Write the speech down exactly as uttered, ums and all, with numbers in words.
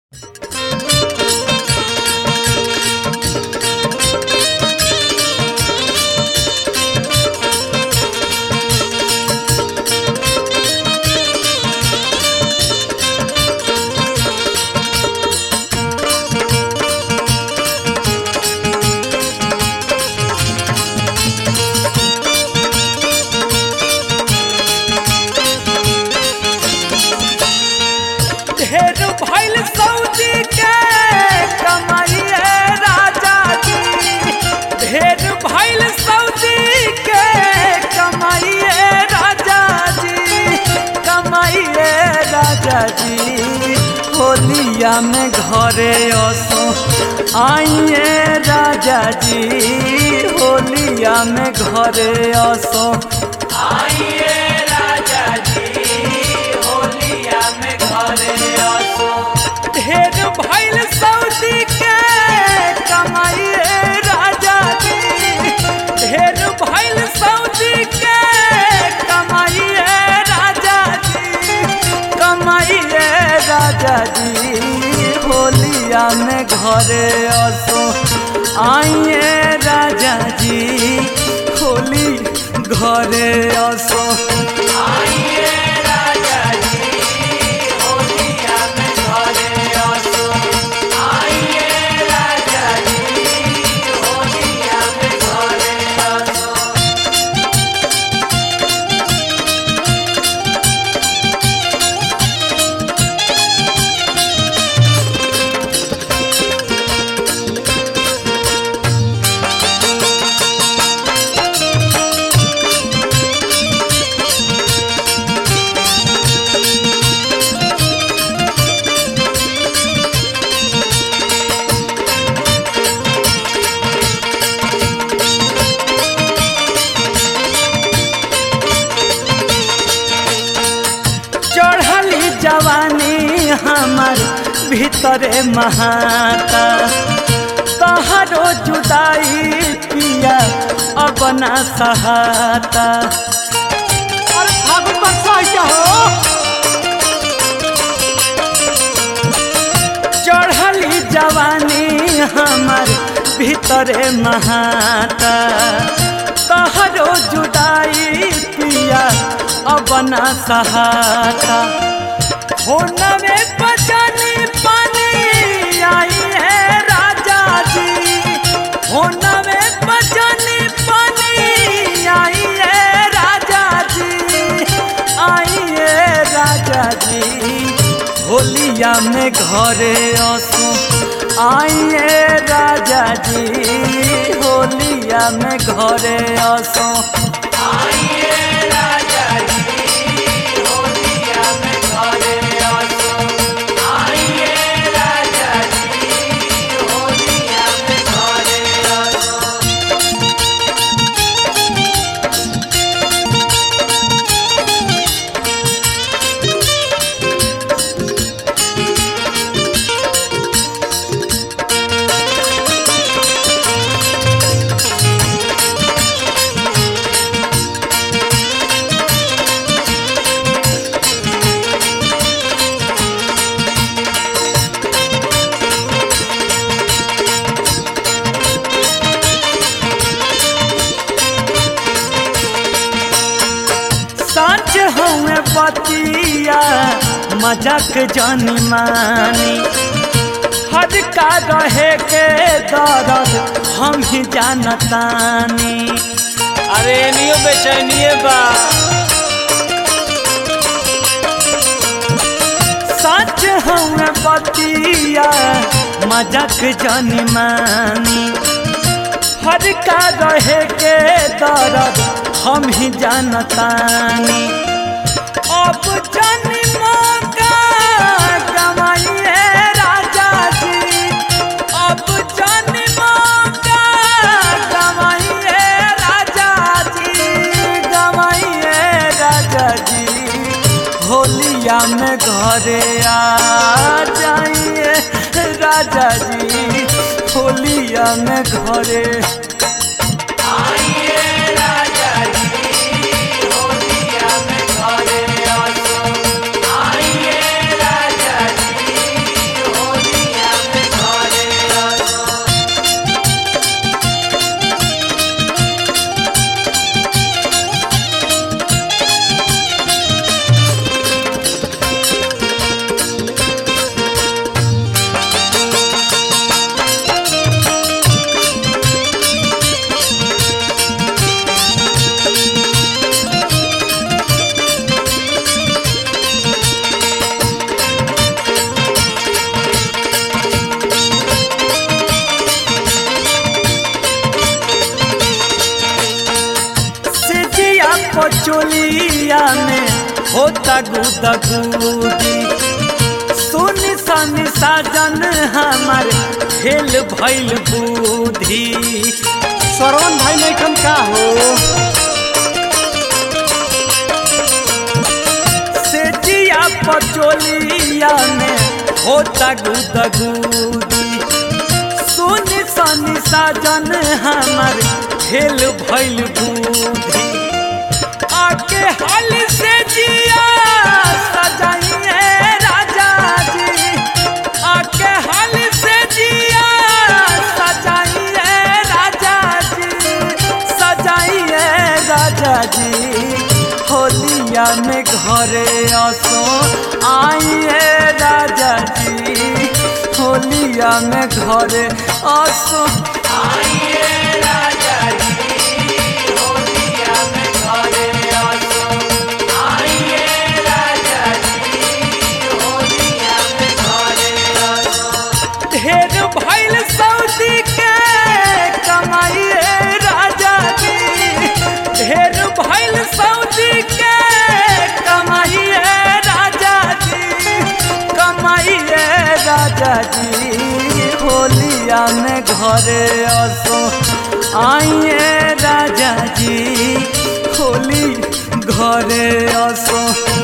ढेर भइल सऊदी के कमाइए राजा जी, ढेर भइल सऊदी के कमाइए राजा जी, कमाइए राजा जी। होलिया में घरे असो आइए राजा जी, होलिया में घरे असो आइए राजा जी, होलिया में घरे असो। ढेर भइल सऊदी के कमाइए राजा जी, ढेर भइल सऊदी के कमाइए राजा जी, कमाइए राजा जी। होलिया में घरे असो आइए राजा जी, होली घरे असो आइए राजा जी, होलिया में घरे असो आइए राजा जी, होलिया में घरे असो। चढ़ली जवानी हमार भीतरे महाता, तहरो जुदाई पिया अब ना सहाता। अरे फागुन बरसा हो, चढ़ली जवानी हमार भीतरे महाता, तहरो जुदाई पिया अब ना सहाता। होनवे बचनी पानी आई है राजा जी, होनवे बचनी पानी आई है राजा जी, आई है राजा जी। होलिया में घरे असो आइए राजा जी, होलिया में घरे असो आइए राजा जी, होलिया में घरे असो आइए राजा जी, होलिया में घरे असो। सच हमें बतिया मजाक जानी मानी, हद का रहे के दर्द हम ही जानतानी। अरे नियो बेचैनिए बा, सच हमें बतिया मजाक जानी मानी, हद का रहे के दर्द हम ही जानतानी। अब जानी मौका गवाइए राजा जी, अब जानी मौका गवाइए राजा जी, गवाइए राजा जी। होलिया में घरे आ जाइए राजा जी, होलिया में घरे आइए राजा जी, होलिया में घरे असो आइए राजा जी, होलिया होता गुदगुदी सुनी सनी साजन हमार खेल भइल बुद्धि श्रवण भाई नहीं का हो सेजिया पचोलिया में होता गुदगुदी सुनी सनी साजन हमार खेल भइल बुद्धि आके हाल से जिया सजाइए राजा जी आके हाल से जिया सजाइए राजा जी सजाइए राजा जी होलिया में घरे असो आइए राजा जी होलिया में घरे असो आइए राजा जी होलिया में घरे असो आइए राजा जी होलिया में घरे असो ढेर भइल सऊदी के कमाइए राजा जी ढेर भइल सऊदी के कमाइए राजा जी कमाइए राजा जी होलिया में घरे असो आइए राजा जी होली घरे असो